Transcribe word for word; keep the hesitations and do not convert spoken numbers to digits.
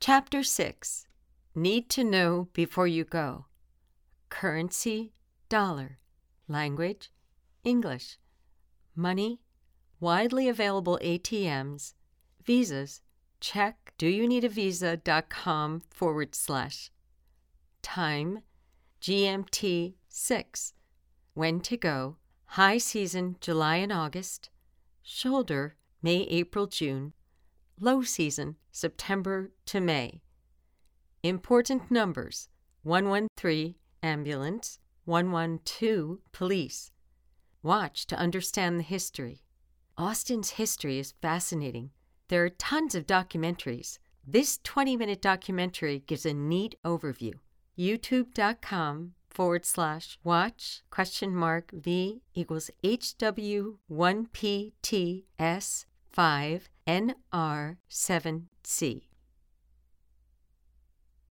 Chapter six. Need to know before you go. Currency, dollar. Language, English. Money, widely available A T Ms. Visas, check doyounneedavisa.com forward slash. Time, G M T six. When to go, high season July and August. Shoulder, May, April, June. Low season, September to May. Important numbers: one one three, ambulance, one one two, police. Watch to understand the history. Austin's history is fascinating. There are tons of documentaries. This twenty-minute documentary gives a neat overview. YouTube.com forward slash watch question mark V equals HW1PTS5 N R seven C.